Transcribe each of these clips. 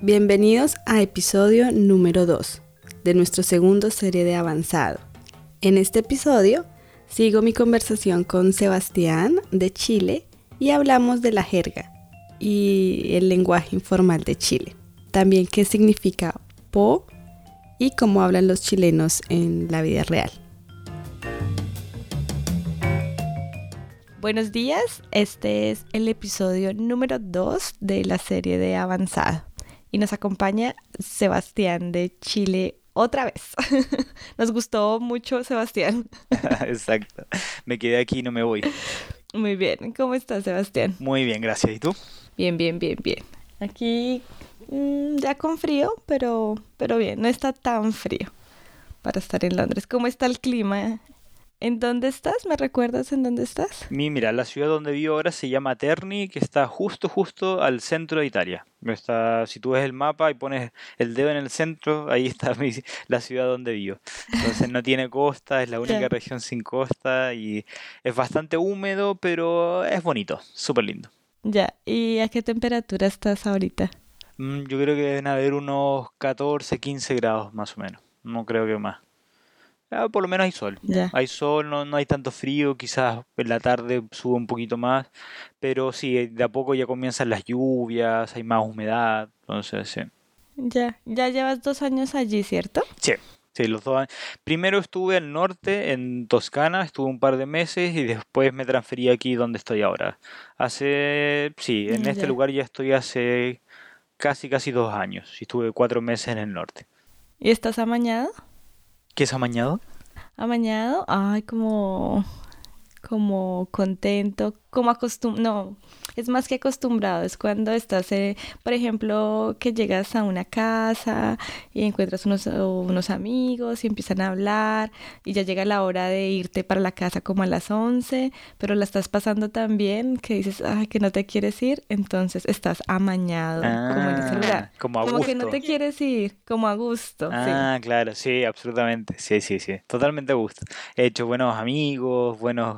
Bienvenidos a episodio número 2 de nuestro segundo serie de Avanzado. En este episodio sigo mi conversación con Sebastián de Chile y hablamos de la jerga y el lenguaje informal de Chile. También qué significa po y cómo hablan los chilenos en la vida real. Buenos días, este es el episodio número 2 de la serie de Avanzado. Y nos acompaña Sebastián de Chile otra vez. Nos gustó mucho Sebastián. Exacto. Me quedé aquí y no me voy. Muy bien. ¿Cómo estás, Sebastián? Muy bien, gracias. ¿Y tú? Bien. Aquí ya con frío, pero bien. No está tan frío para estar en Londres. ¿Cómo está el clima? ¿En dónde estás? ¿Me recuerdas en dónde estás? Mira, la ciudad donde vivo ahora se llama Terni, que está justo al centro de Italia. Si tú ves el mapa y pones el dedo en el centro, ahí está la ciudad donde vivo. Entonces no tiene costa, es la única región sin costa y es bastante húmedo, pero es bonito, súper lindo. Ya, ¿y a qué temperatura estás ahorita? Yo creo que deben haber unos 14, 15 grados más o menos. No creo que más. Por lo menos hay sol. Ya. Hay sol, no hay tanto frío, quizás en la tarde sube un poquito más, pero sí, de a poco ya comienzan las lluvias, hay más humedad, entonces sí. Ya llevas 2 años allí, ¿cierto? Sí, los 2 años. Primero estuve al norte, en Toscana, estuve un par de meses y después me transferí aquí donde estoy ahora. En este lugar ya estoy hace casi 2 años y estuve 4 meses en el norte. ¿Y estás amañado? ¿Qué es amañado? Amañado, ay, como contento, como no, es más que acostumbrado, es cuando estás, por ejemplo, que llegas a una casa y encuentras unos amigos y empiezan a hablar y ya llega la hora de irte para la casa como a las 11, pero la estás pasando tan bien que dices, ay, que no te quieres ir, entonces estás amañado, como en ese lugar. Como a Como gusto. que no te quieres ir, como a gusto, sí. Claro, sí, absolutamente. Sí. Totalmente a gusto. He hecho buenos amigos,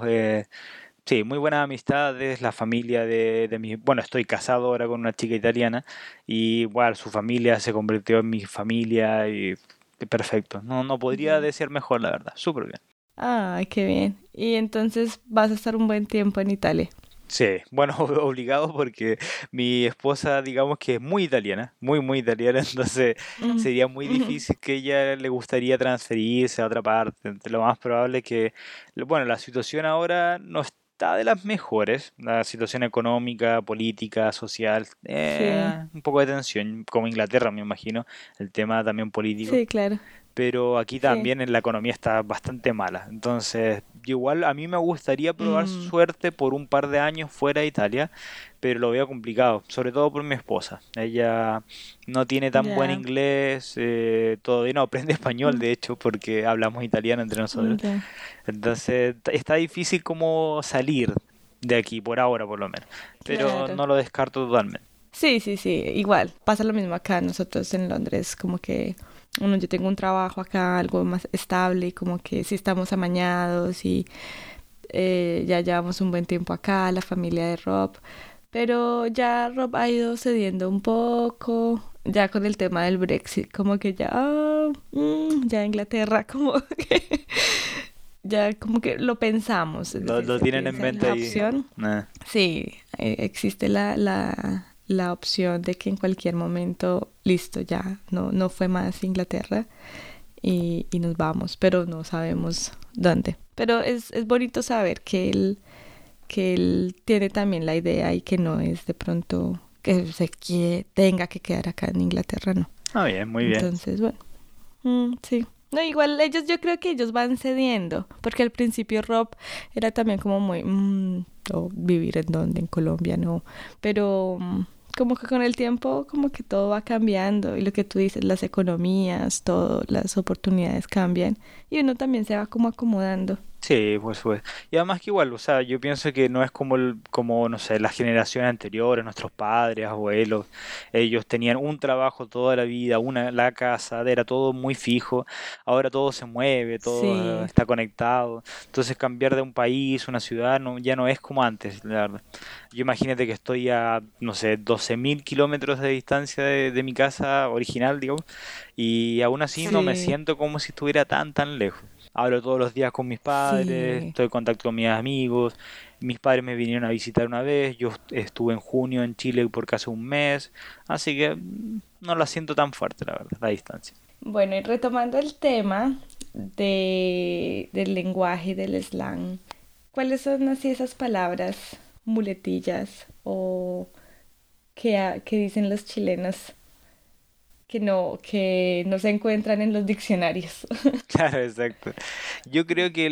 muy buenas amistades, la familia de mi... Bueno, estoy casado ahora con una chica italiana y, bueno, su familia se convirtió en mi familia y perfecto. No podría desear mejor, la verdad. Súper bien. Ay, qué bien. Y entonces vas a estar un buen tiempo en Italia. Sí, bueno, obligado porque mi esposa, digamos que es muy italiana, muy italiana, entonces sería muy difícil que ella le gustaría transferirse a otra parte. Lo más probable es que, bueno, la situación ahora no está de las mejores, la situación económica, política, social, Sí, un poco de tensión, como Inglaterra, me imagino, el tema también político. sí, claro. Pero aquí Sí. también la economía está bastante mala. Entonces, igual a mí me gustaría probar Mm, suerte por un par de años fuera de Italia, pero lo veo complicado, sobre todo por mi esposa. Ella no tiene tan buen ya. inglés, todavía no aprende español, de hecho, porque hablamos italiano entre nosotros. Ya. Entonces, está difícil como salir de aquí, por ahora por lo menos. Pero Claro. no lo descarto totalmente. Sí. Igual. Pasa lo mismo acá. Nosotros en Londres, como que yo tengo un trabajo acá, algo más estable, y como que sí estamos amañados y ya llevamos un buen tiempo acá, la familia de Rob. Pero ya Rob ha ido cediendo un poco, ya con el tema del Brexit, como que ya Inglaterra, como que ya como que lo pensamos, es decir, Lo se tienen en piensa en mente la ahí. opción. Sí, existe la opción de que en cualquier momento, listo, ya no fue más Inglaterra y nos vamos, pero no sabemos dónde. Pero es bonito saber que él tiene también la idea y que no es de pronto que tenga que quedar acá en Inglaterra, no. Bien, muy bien. Entonces, bueno, sí. No, igual yo creo que ellos van cediendo, porque al principio Rob era también como muy, vivir en donde, en Colombia, no, pero como que con el tiempo como que todo va cambiando y lo que tú dices, las economías, todo, las oportunidades cambian y uno también se va como acomodando. Sí, pues. Y además que igual, o sea, yo pienso que no es como, como, no sé, las generaciones anteriores, nuestros padres, abuelos, ellos tenían un trabajo toda la vida, la casa, era todo muy fijo, ahora todo se mueve, todo Sí, está conectado, entonces cambiar de un país, una ciudad, no, ya no es como antes, la verdad. Yo imagínate que estoy a, no sé, 12.000 kilómetros de distancia de mi casa original, digo, y aún así no me sí, siento como si estuviera tan lejos. Hablo todos los días con mis padres, sí. estoy en contacto con mis amigos. Mis padres me vinieron a visitar una vez, yo estuve en junio en Chile por casi un mes, así que no la siento tan fuerte, la verdad, la distancia. Bueno, y retomando el tema del lenguaje y del slang, ¿cuáles son así esas palabras, muletillas o que dicen los chilenos que no se encuentran en los diccionarios? Claro, exacto. Yo creo que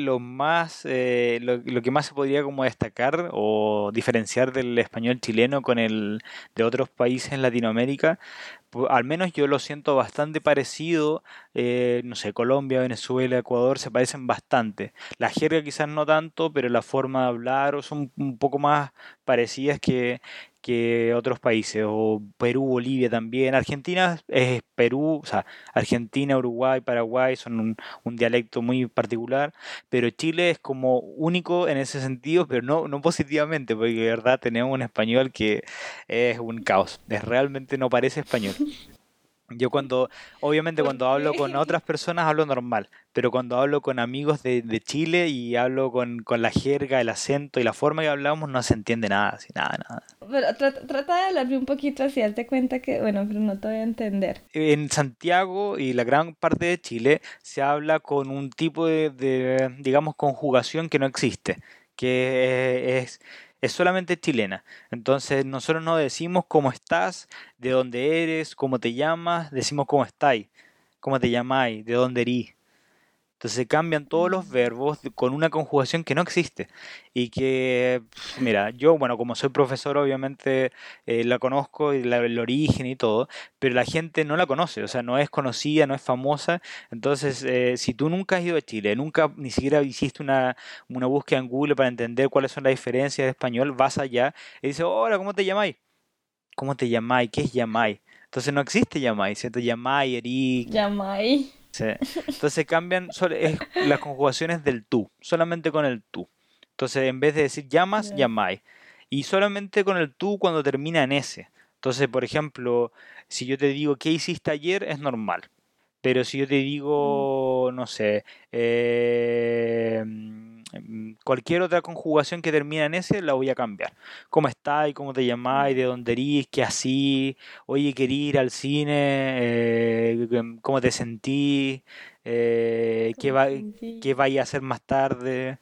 lo que más se podría como destacar o diferenciar del español chileno con el de otros países en Latinoamérica, al menos yo lo siento bastante parecido, no sé, Colombia, Venezuela, Ecuador se parecen bastante. La jerga quizás no tanto, pero la forma de hablar son un poco más parecidas que otros países, o Perú, Bolivia también. Argentina es Perú, o sea, Argentina, Uruguay, Paraguay son un dialecto muy particular, pero Chile es como único en ese sentido, pero no positivamente, porque de verdad tenemos un español que es un caos, realmente no parece español. Yo obviamente ¿Por cuando hablo con qué? otras personas hablo normal, pero cuando hablo con amigos de Chile y hablo con la jerga, el acento y la forma que hablamos no se entiende nada, así, nada. Pero trata de hablarme un poquito así, hazte cuenta que, bueno, pero no te voy a entender. En Santiago y la gran parte de Chile se habla con un tipo digamos, conjugación que no existe, que es solamente chilena. Entonces nosotros no decimos cómo estás, de dónde eres, cómo te llamas, decimos cómo estáis, cómo te llamáis, de dónde erís. Entonces se cambian todos los verbos con una conjugación que no existe. Y que, mira, yo, bueno, como soy profesor, obviamente la conozco y el origen y todo, pero la gente no la conoce, o sea, no es conocida, no es famosa. Entonces, si tú nunca has ido a Chile, nunca ni siquiera hiciste una búsqueda en Google para entender cuáles son las diferencias de español, vas allá y dices, hola, ¿cómo te llamáis? ¿Cómo te llamáis? ¿Qué es llamáis? Entonces no existe llamáis, ¿cierto? Llamáis, Eric. Yamai. Sí. Entonces cambian las conjugaciones del tú, solamente con el tú. Entonces en vez de decir llamas, Ya. llamáis. Y solamente con el tú cuando termina en S. Entonces, por ejemplo, si yo te digo ¿qué hiciste ayer? Es normal. Pero si yo te Mm. digo, no sé, cualquier otra conjugación que termina en S, la voy a cambiar. ¿Cómo estáis? ¿Cómo te llamáis? ¿De dónde erís? ¿Qué así? Oye, ¿querí ir al cine? ¿Cómo te sentís? ¿Cómo te ¿Qué sentís? vais a hacer más tarde?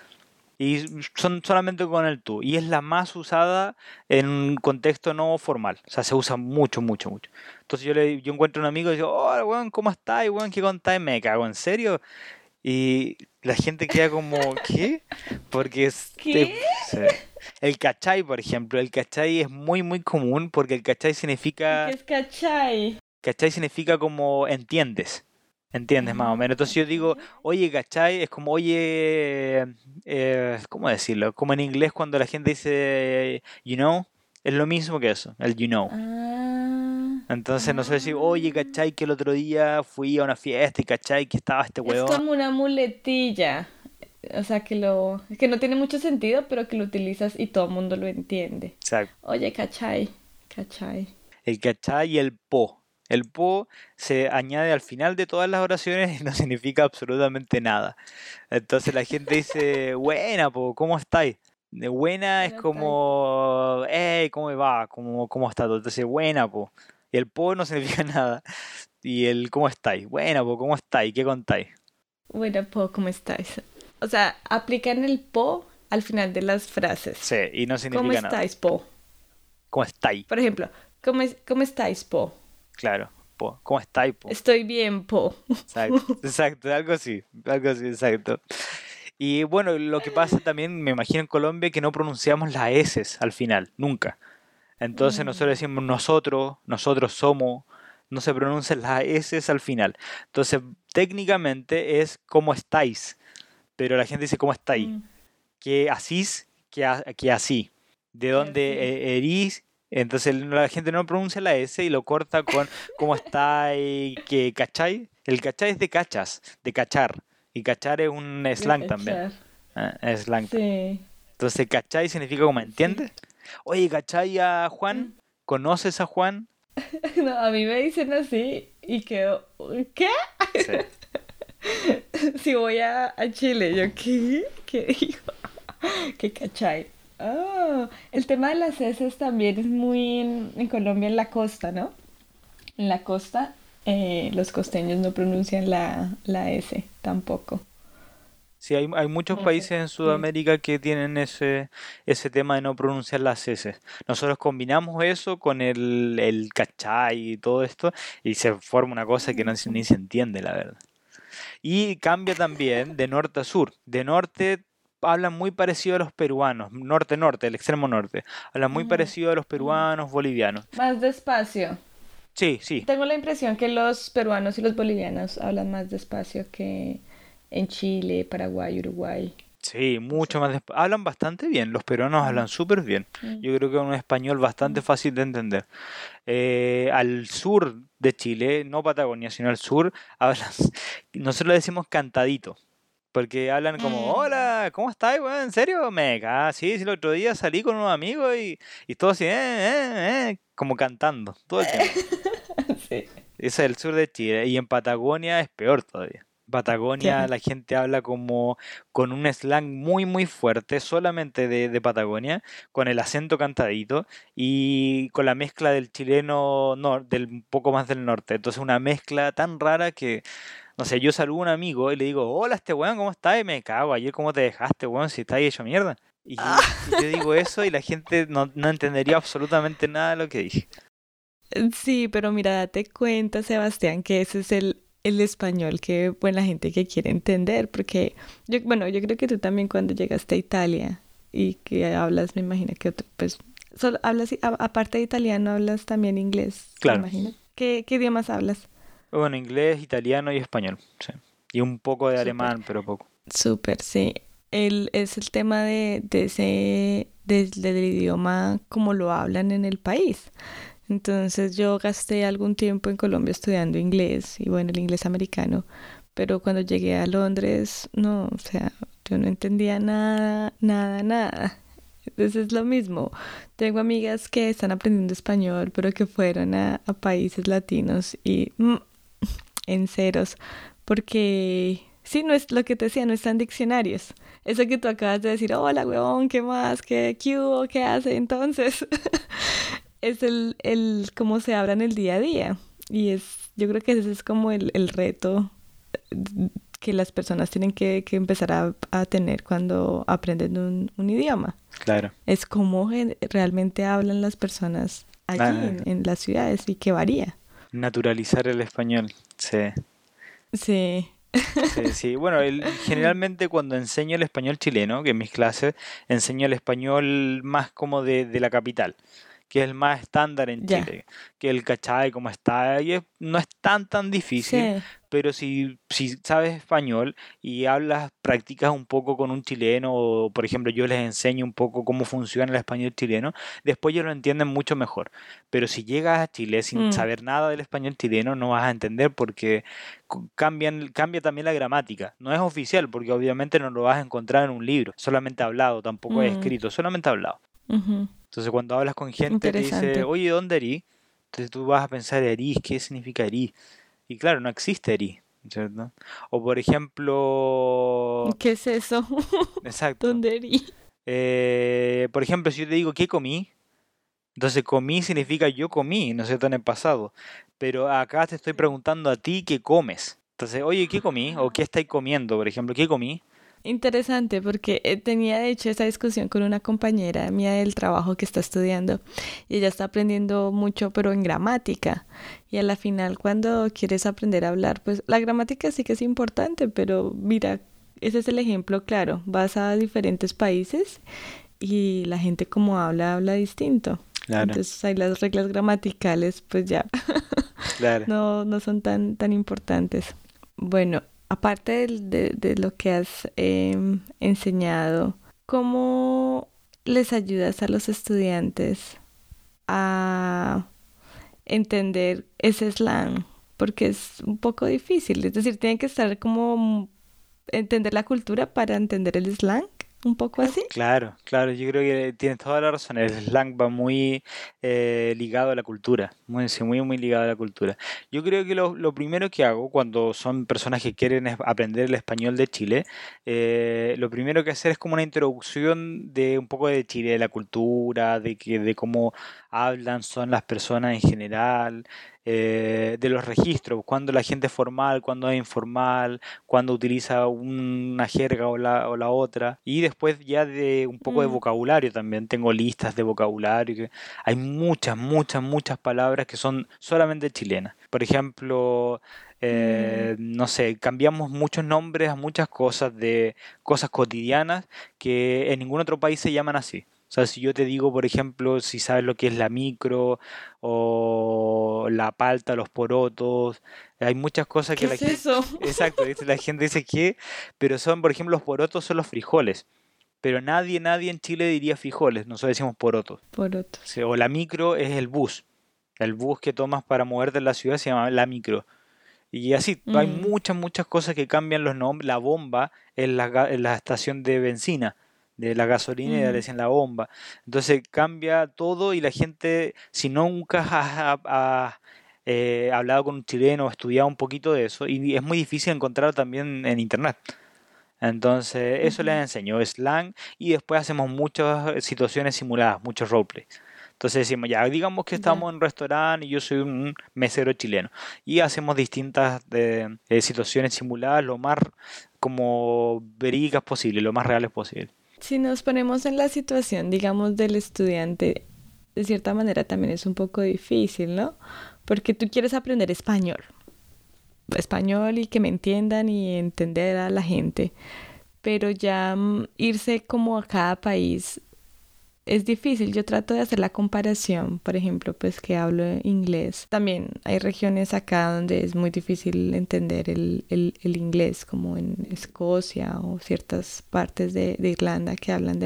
Y son solamente con el tú. Y es la más usada en un contexto no formal. O sea, se usa mucho. Entonces yo encuentro un amigo y digo, oh, weón, ¿cómo estás, weón? ¿Qué contáis? Me cago, ¿en serio? Y la gente queda como, ¿qué? Porque ¿Qué? el cachai, por ejemplo, el cachai es muy común porque el ¿Y qué es cachai? cachai significa como entiendes. ¿Entiendes más o Ah, menos? Entonces yo ok. digo, oye, ¿cachai? Es como, oye, ¿cómo decirlo? Como en inglés cuando la gente dice, you know, es lo mismo que eso, el you know. Ah, Entonces no sé decir, oye, ah. ¿cachai? Que el otro día fui a una fiesta y ¿cachai? Que estaba este Es weón. como una muletilla. O sea, que no tiene mucho sentido, pero que lo utilizas y todo el mundo lo entiende. Exacto. Oye, cachai, cachai. El cachai y el po. El po se añade al final de todas las oraciones y no significa absolutamente nada. Entonces la gente dice, buena, po, ¿cómo estáis? De buena es Buena taipo. como, hey, ¿cómo me va? ¿Cómo está todo? Entonces, buena, po. Y el po no significa nada. Y el ¿cómo estáis? Buena, po, ¿cómo estáis? ¿Qué contáis? Buena po, ¿cómo estáis? O sea, aplican el po al final de las frases. Sí, y no ¿Cómo significa nada. estáis, po? ¿Cómo estáis? Por ejemplo, ¿cómo estáis, po? Claro, po. ¿Cómo estáis, po? Estoy bien, po. Exacto, algo así, exacto. Y bueno, lo que pasa también, me imagino en Colombia, que no pronunciamos las S al final, nunca. Entonces nosotros Mm, decimos nosotros somos, no se pronuncian las S al final. Entonces, técnicamente es ¿cómo estáis? pero la gente dice ¿cómo está ahí? Mm, Que asís, que así. ¿De que dónde sí. erís? Entonces la gente no pronuncia la S y lo corta con ¿cómo está ahí? Que ¿cachai? El cachai es de cachas, de cachar. Y cachar es un De slang también. cachar. Es slang también. Sí, Entonces, ¿cachai significa como sí. entiendes? Oye, ¿cachai a Juan? Mm. ¿Conoces a Juan? No, a mí me dicen así y quedo, ¿qué? Sí. Si voy a Chile, yo, ¿qué? ¿Qué dijo? ¿Qué cachai? Ah, el tema de las heces también es muy en Colombia, en la costa, ¿no? En la costa, los costeños no pronuncian la S tampoco. Sí, hay muchos No sé países en qué. Sudamérica que tienen ese tema de no pronunciar las S. Nosotros combinamos eso con el cachai y todo esto y se forma una cosa que no, ni se entiende, la verdad. Y cambia también de norte a sur. De norte hablan muy parecido a los peruanos, norte-norte, el extremo norte. Hablan muy Ujú, parecido a los ujú. peruanos, bolivianos. Más despacio. Sí, sí, Tengo la impresión que los peruanos y los bolivianos hablan más despacio que en Chile, Paraguay, Uruguay. sí, No mucho sé. más. Hablan bastante bien, los peruanos Mm, hablan súper bien. mm, Yo creo que es un español bastante mm. fácil de entender. Al sur de Chile, no Patagonia, sino al sur, hablan, nosotros le decimos cantadito. Porque hablan como, Mm. hola, ¿cómo estás, weón? ¿En serio? Sí, sí, el otro día salí con unos amigos y todo así, como cantando, todo el tiempo. Sí, Ese es el sur de Chile. Y en Patagonia es peor todavía. Patagonia ya. la gente habla como con un slang muy muy fuerte, solamente de Patagonia, con el acento cantadito y con la mezcla del chileno del un poco más del norte. Entonces una mezcla tan rara que, no sé, yo saludo a un amigo y le digo, hola este weón, ¿cómo estás? Y me cago, ayer cómo te dejaste, weón, si estás ahí hecho mierda. Y yo digo eso y la gente no entendería absolutamente nada de lo que dije. Sí, pero mira, date cuenta, Sebastián, que ese es el español que, pues, la gente que quiere entender, porque yo, bueno, yo creo que tú también cuando llegaste a Italia y que hablas, me imagino que pues, solo hablas, aparte de italiano, hablas también inglés, me Claro. imagino. ¿Qué idiomas hablas? Bueno, inglés, italiano y español, sí. Y un poco de Súper, alemán, pero poco. súper, sí. Es el tema del idioma como lo hablan en el país. Entonces yo gasté algún tiempo en Colombia estudiando inglés y bueno, el inglés americano, pero cuando llegué a Londres, no, o sea, yo no entendía nada, nada, nada. Entonces es lo mismo. Tengo amigas que están aprendiendo español, pero que fueron a países latinos y en ceros, porque sí, no es lo que te decía, no están diccionarios. Eso que tú acabas de decir, hola, huevón, ¿qué más? ¿Qué hubo? ¿Qué hace? Entonces, es cómo se habla en el día a día. Y yo creo que ese es como el reto que las personas tienen que empezar a tener cuando aprenden un idioma. Claro. Es cómo realmente hablan las personas allí Ah, en las ciudades y que varía. naturalizar el español. Sí, Sí. sí, sí. Bueno, generalmente cuando enseño el español chileno, que en mis clases, enseño el español más como de la capital, que es el más estándar en Ya. Chile, que el cachai como está, y no es tan difícil, Sí. pero si sabes español y hablas, practicas un poco con un chileno, o por ejemplo yo les enseño un poco cómo funciona el español chileno, después ellos lo entienden mucho mejor. Pero si llegas a Chile sin Mm, saber nada del español chileno, no vas a entender porque cambia también la gramática. No es oficial, porque obviamente no lo vas a encontrar en un libro, solamente hablado, tampoco es mm, escrito, solamente hablado. ujú. Entonces cuando hablas con gente te dice, Interesante. oye, ¿dónde erí? Entonces tú vas a pensar, erís, ¿qué significa erís? Y claro, no existe erís, ¿cierto? O por ejemplo, ¿Qué es eso? exacto. ¿Dónde erí? Por ejemplo, si yo te digo, ¿qué comí? Entonces comí significa yo comí, ¿no es cierto? En el pasado. Pero acá te estoy preguntando a ti qué comes. Entonces, oye, ¿qué comí? ¿O qué estáis comiendo, por ejemplo? ¿Qué comí? Interesante porque tenía de hecho esa discusión con una compañera mía del trabajo que está estudiando y ella está aprendiendo mucho pero en gramática y a la final cuando quieres aprender a hablar pues la gramática sí que es importante pero mira ese es el ejemplo claro vas a diferentes países y la gente como habla distinto Claro, entonces ahí las reglas gramaticales pues ya claro. no son tan importantes. Bueno, aparte de lo que has enseñado, ¿cómo les ayudas a los estudiantes a entender ese slang? Porque es un poco difícil, es decir, tienen que estar como entender la cultura para entender el slang, un poco así. Claro, claro, yo creo que tienes toda la razón. El slang va muy ligado a la cultura, muy, sí, muy, muy ligado a la cultura. Yo creo que lo primero que hago cuando son personas que quieren aprender el español de Chile, lo primero que hacer es como una introducción de un poco de Chile, de la cultura, de cómo hablan, son las personas en general, de los registros, cuando la gente es formal, cuando es informal, cuando utiliza una jerga o la otra. Y después ya de un poco de Mm, vocabulario también. Tengo listas de vocabulario. Hay muchas, muchas, muchas palabras que son solamente chilenas. Por ejemplo, mm, no sé, cambiamos muchos nombres a muchas cosas de cosas cotidianas que en ningún otro país se llaman así. O sea, si yo te digo, por ejemplo, si sabes lo que es la micro o la palta, los porotos, hay muchas cosas ¿qué que la es gente... eso? Exacto, ¿viste? La gente dice que, pero son, por ejemplo, los porotos son los frijoles, pero nadie, nadie en Chile diría frijoles, nosotros decimos porotos. Porotos. Sí, o la micro es el bus que tomas para moverte en la ciudad se llama la micro. Y así, hay Mm, muchas, muchas cosas que cambian los nombres. La bomba es en la estación de benzina, de la gasolinera, le ujú. dicen la bomba. Entonces cambia todo y la gente, si nunca has hablado con un chileno o estudiado un poquito de eso, y es muy difícil encontrar también en internet. Entonces, eso les Ujú. enseñó slang y después hacemos muchas situaciones simuladas, muchos roleplays. Entonces decimos, ya, digamos que Ya. estamos en un restaurante y yo soy un mesero chileno. Y hacemos distintas situaciones simuladas lo más como verídicas posible, lo más reales posible. Si nos ponemos en la situación, digamos, del estudiante, de cierta manera también es un poco difícil, ¿no? Porque tú quieres aprender español, español y que me entiendan y entender a la gente, pero ya irse como a cada país es difícil. Yo trato de hacer la comparación, por ejemplo, pues que hablo inglés. También hay regiones acá donde es muy difícil entender el inglés, como en Escocia o ciertas partes de Irlanda que hablan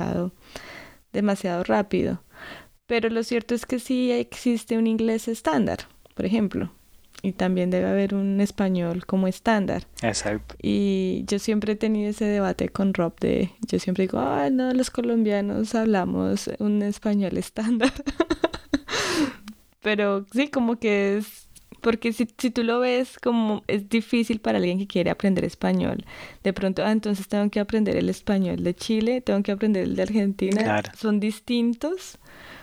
demasiado rápido. Pero lo cierto es que sí existe un inglés estándar, por ejemplo. Y también debe haber un español como estándar. Exacto. Y yo siempre he tenido ese debate con Rob yo siempre digo, ah, no, los colombianos hablamos un español estándar. Pero sí, como que es, porque si tú lo ves como es difícil para alguien que quiere aprender español. De pronto, ah, entonces tengo que aprender el español de Chile, tengo que aprender el de Argentina. Claro. ¿Son distintos?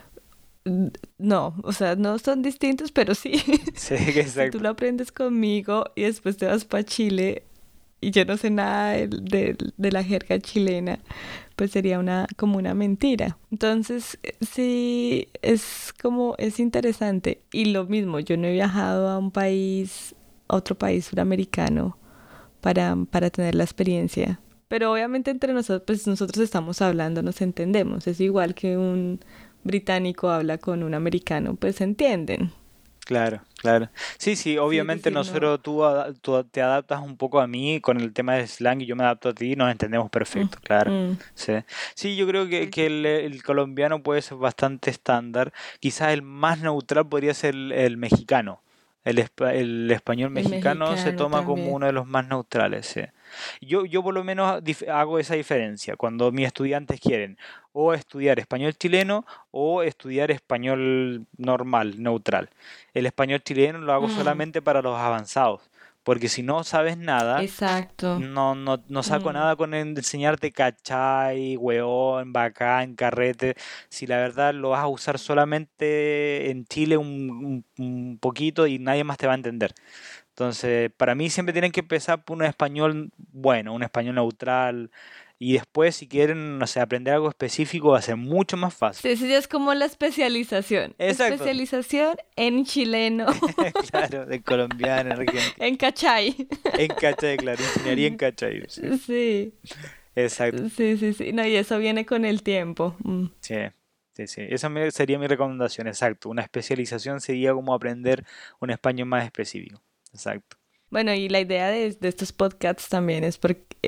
No, o sea, no son distintos, pero sí. Sí, Si tú exacto. lo aprendes conmigo y después te vas para Chile y yo no sé nada de la jerga chilena, pues sería como una mentira. Entonces, sí, es como, es interesante. Y lo mismo, yo no he viajado a un país, a otro país suramericano para tener la experiencia. Pero obviamente entre nosotros, pues nosotros estamos hablando, nos entendemos. Es igual que un británico habla con un americano, pues se entienden. Claro, claro. Sí, sí, Sí, es obviamente decir, no. nosotros tú te adaptas un poco a mí con el tema del slang y yo me adapto a ti y nos entendemos Mm, perfecto, claro. mm, Sí, sí, yo creo sí, que el colombiano puede ser bastante estándar. Quizás el más neutral podría ser el mexicano. El español el mexicano se mexicano toma como también. uno de los más neutrales, sí. Yo por lo menos hago esa diferencia. Cuando mis estudiantes quieren o estudiar español chileno o estudiar español normal, neutral. El español chileno lo hago Mm, solamente para los avanzados, porque si no sabes nada, exacto. no saco Mm, nada con enseñarte cachai, weón, bacán, carrete. Si la verdad lo vas a usar solamente en Chile un poquito y nadie más te va a entender. Entonces, para mí siempre tienen que empezar por un español bueno, un español neutral. Y después, si quieren, no sé, aprender algo específico, va a ser mucho más fácil. sí, eso ya es como la especialización. Exacto. Especialización en chileno, Claro, de colombiano, argentino. en cachai. En Cachai, claro, ingeniería en Cachai. Sí, Sí, exacto. sí. No, y eso viene con el tiempo. Mm. Sí, sí, sí. Esa sería mi recomendación, exacto. Una especialización sería como aprender un español más específico. Exacto. Bueno, y la idea de estos podcasts también es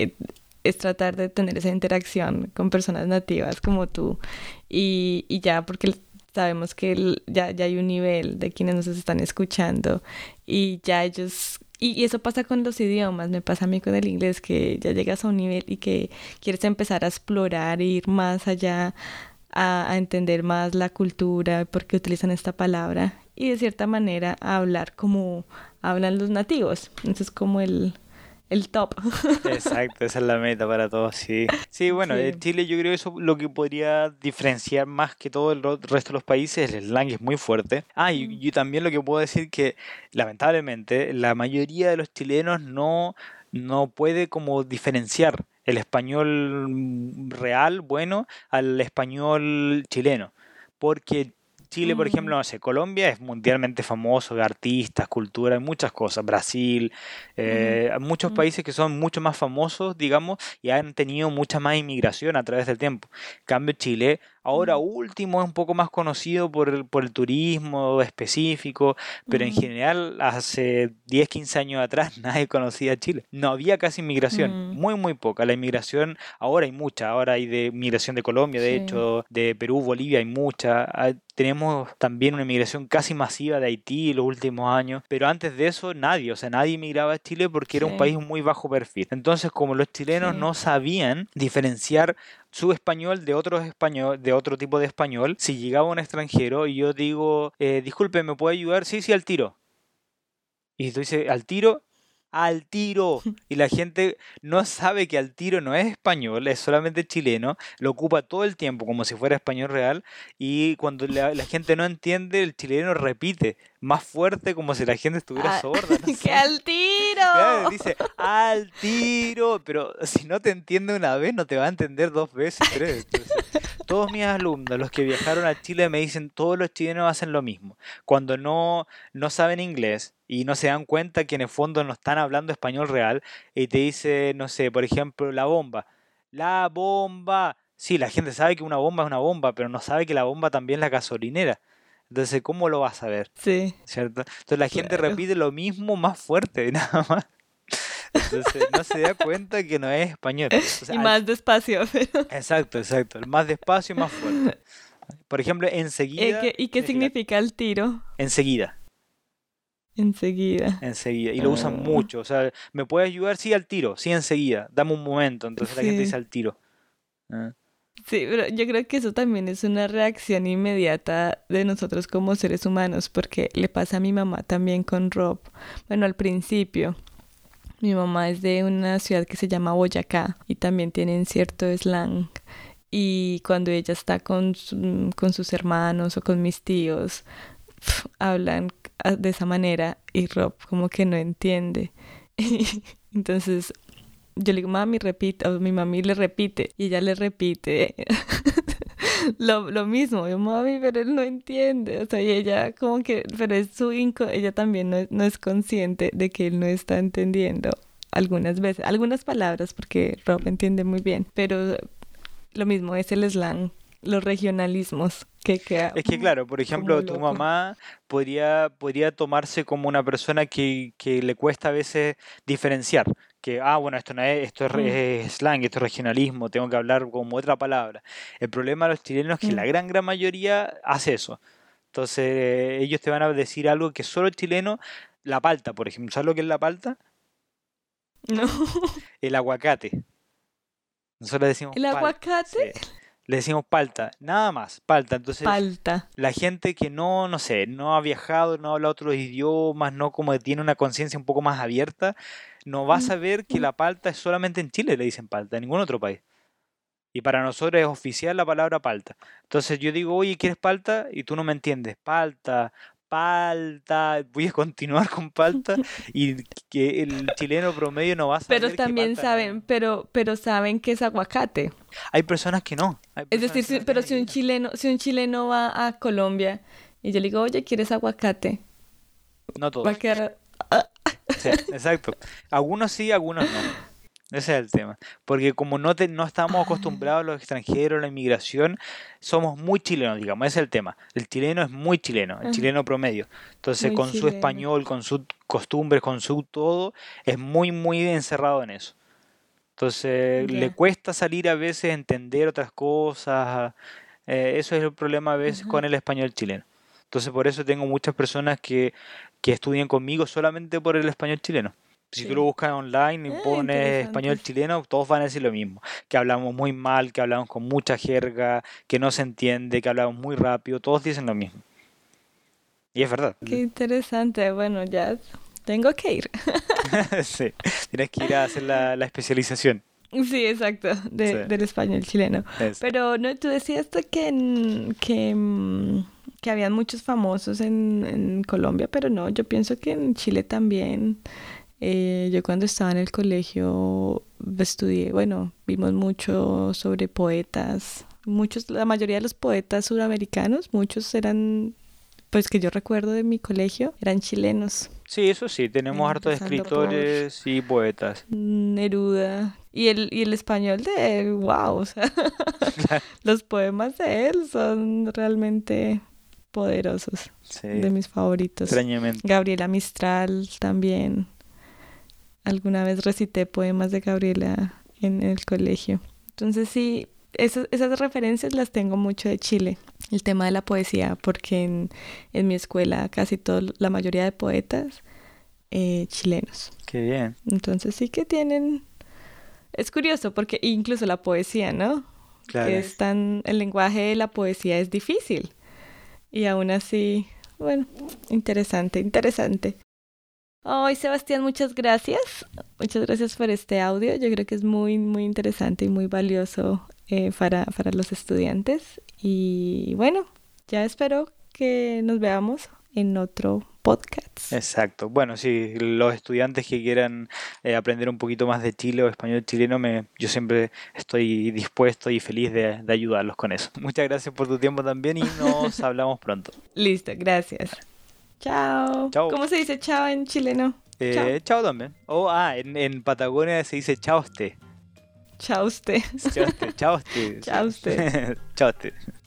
es tratar de tener esa interacción con personas nativas como tú y ya porque sabemos que ya hay un nivel de quienes nos están escuchando y ya ellos... Y eso pasa con los idiomas, me pasa a mí con el inglés, que ya llegas a un nivel y que quieres empezar a explorar e ir más allá, a entender más la cultura, por qué utilizan esta palabra y de cierta manera a hablar como hablan los nativos. Eso es como el top. Exacto, esa es la meta para todos, sí. Sí, bueno, Sí. en Chile yo creo que eso lo que podría diferenciar más que todo el resto de los países, el slang es muy fuerte. Ah, y Mm. yo también lo que puedo decir que lamentablemente la mayoría de los chilenos no puede como diferenciar el español real, bueno, al español chileno. Porque Chile, por ejemplo, Mm, no sé, Colombia es mundialmente famoso, de artistas, cultura, hay muchas cosas. Brasil, mm, hay muchos mm, países que son mucho más famosos, digamos, y han tenido mucha más inmigración a través del tiempo. En cambio, Chile, ahora mm, último, es un poco más conocido por el turismo específico, pero en mm, general, hace 10 15 años atrás, nadie conocía Chile. No había casi inmigración, mm, muy, muy poca. La inmigración, ahora hay mucha, ahora hay de migración de Colombia, de sí. hecho, de Perú, Bolivia hay mucha. Tenemos también una inmigración casi masiva de Haití en los últimos años, pero antes de eso nadie, o sea, nadie emigraba a Chile porque era un Sí, país muy bajo perfil. Entonces, como los chilenos sí. no sabían diferenciar su español de otros español, de otro tipo de español, si llegaba un extranjero y yo digo, disculpe, ¿me puede ayudar? Sí, sí, al tiro. Y tú dices, ¿al tiro? Al tiro. Y la gente no sabe que al tiro no es español, es solamente chileno, lo ocupa todo el tiempo como si fuera español real, y cuando la gente no entiende, el chileno repite más fuerte como si la gente estuviera Ah, sorda, no ¡qué sé. al Claro, tiro! dice al tiro, pero si no te entiende una vez, no te va a entender dos veces, tres. Entonces, todos mis alumnos, los que viajaron a Chile, me dicen, todos los chilenos hacen lo mismo. Cuando no saben inglés y no se dan cuenta que en el fondo no están hablando español real, y te dice, no sé, por ejemplo, la bomba. La bomba. Sí, la gente sabe que una bomba es una bomba, pero no sabe que la bomba también es la gasolinera. Entonces, ¿cómo lo vas a ver? Sí, ¿Cierto? Entonces la gente claro. repite lo mismo más fuerte, nada más. Entonces no se da cuenta que no es español. O sea, Y más despacio, pero... exacto, exacto. El más despacio y más fuerte. Por ejemplo, enseguida ¿Y qué significa significa el tiro? enseguida, Enseguida. enseguida. Y lo usan Ah, mucho. O sea, ¿me puede ayudar? Sí, al tiro. Sí, enseguida. Dame un momento. Entonces la gente dice sí. al tiro. Ah, Sí, pero yo creo que eso también es una reacción inmediata de nosotros como seres humanos, porque le pasa a mi mamá también con Rob. Bueno, al principio, mi mamá es de una ciudad que se llama Boyacá y también tienen cierto slang. Y cuando ella está con sus hermanos o con mis tíos, hablan de esa manera y Rob como que no entiende. Entonces yo le digo, mami, repite, o mi mami le repite, y ella le repite lo mismo. Yo, mami, pero él no entiende. O sea, y ella como que, pero es ella también no es consciente de que él no está entendiendo algunas veces, algunas palabras, porque Rob entiende muy bien, pero lo mismo es el slang, los regionalismos, que queda es que claro, por como ejemplo, tu loco. mamá podría tomarse como una persona que le cuesta a veces diferenciar. Que, bueno, esto no es, esto Mm, es slang, esto es regionalismo, tengo que hablar como otra palabra. El problema de los chilenos es que la mm. gran mayoría hace eso. Entonces, ellos te van a decir algo que solo el chileno, la palta, por ejemplo. ¿Sabes lo que es la palta? No. El aguacate. Nosotros le decimos El palta. aguacate, Sí. Le decimos palta, nada más, palta. Entonces, palta. la gente que no sé, no ha viajado, no habla otros idiomas, no como que tiene una conciencia un poco más abierta, no va a Mm, saber que mm. la palta es solamente en Chile, le dicen palta, en ningún otro país. Y para nosotros es oficial la palabra palta. Entonces yo digo, oye, ¿quieres palta? Y tú no me entiendes. Palta, palta. Voy a continuar con palta y que el chileno promedio no va a Pero saber que también palta no es. saben, pero saben que es aguacate. Hay personas que no. Hay Es personas decir, que no pero tienen idea. si un chileno va a Colombia y yo le digo, oye, ¿quieres aguacate? No Va a todos. quedar, "Ah". Sí, exacto. Algunos sí, algunos no. Ese es el tema. Porque como no estamos acostumbrados los extranjeros a la inmigración, somos muy chilenos, digamos. Ese es el tema. El chileno es muy chileno, el Ajá, chileno promedio. Entonces, muy con su chileno. español, con sus costumbres, con su todo, es muy, muy encerrado en eso. Entonces, le Ya. cuesta salir a veces, entender otras cosas. Eso es el problema a veces Ajá. con el español chileno. Entonces, por eso tengo muchas personas que estudian conmigo solamente por el español chileno. Si tú lo Sí. buscas online y Ah, pones español interesante. chileno, todos van a decir lo mismo. Que hablamos muy mal, que hablamos con mucha jerga, que no se entiende, que hablamos muy rápido. Todos dicen lo mismo. Y es verdad. Qué interesante. Bueno, ya tengo que ir. Sí. Tienes que ir a hacer la especialización. Sí, exacto, Sí. del español chileno. Eso. Pero no, tú decías que habían muchos famosos en Colombia, pero no, yo pienso que en Chile también. Yo cuando estaba en el colegio estudié, bueno, vimos mucho sobre poetas. Muchos, la mayoría de los poetas sudamericanos, muchos eran, pues que yo recuerdo de mi colegio, eran chilenos. Sí, eso sí, tenemos hartos Empezando por escritores y poetas. Neruda. Y el español de él, wow, o sea, los poemas de él son realmente poderosos, de Sí, mis favoritos. extrañamente. Gabriela Mistral también. Alguna vez recité poemas de Gabriela en el colegio. Entonces sí, esas referencias las tengo mucho de Chile. El tema de la poesía, porque en mi escuela casi la mayoría de poetas chilenos. Qué bien. Entonces sí que tienen. Es curioso porque incluso la poesía, ¿no? Claro. El lenguaje de la poesía es difícil. Y aún así, bueno, interesante, interesante. Ay, Sebastián, muchas gracias. Muchas gracias por este audio. Yo creo que es muy, muy interesante y muy valioso para los estudiantes. Y bueno, ya espero que nos veamos en otro podcast. Exacto. Bueno, sí, los estudiantes que quieran aprender un poquito más de Chile o español chileno, yo siempre estoy dispuesto y feliz de ayudarlos con eso. Muchas gracias por tu tiempo también y nos hablamos pronto. Listo, gracias. Chao. Chao. ¿Cómo se dice chao en chileno? Chao. Chao también. En Patagonia se dice chaoste. Chao usted. Chaoste, chaoste. Chao usted. Chaoste.